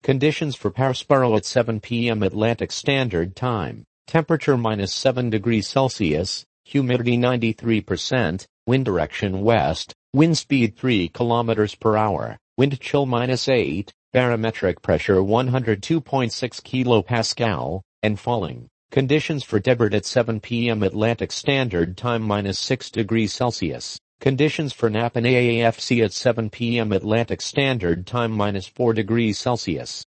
Conditions for Parisparrow at 7 p.m. Atlantic Standard Time. Temperature -7 degrees Celsius, humidity 93%, wind direction west, wind speed 3 kilometers per hour, wind chill -8, barometric pressure 102.6 kilopascal, and falling. Conditions for Debord at 7 p.m. Atlantic Standard Time -6 degrees Celsius. Conditions for Napan AAFC at 7 p.m. Atlantic Standard Time -4 degrees Celsius.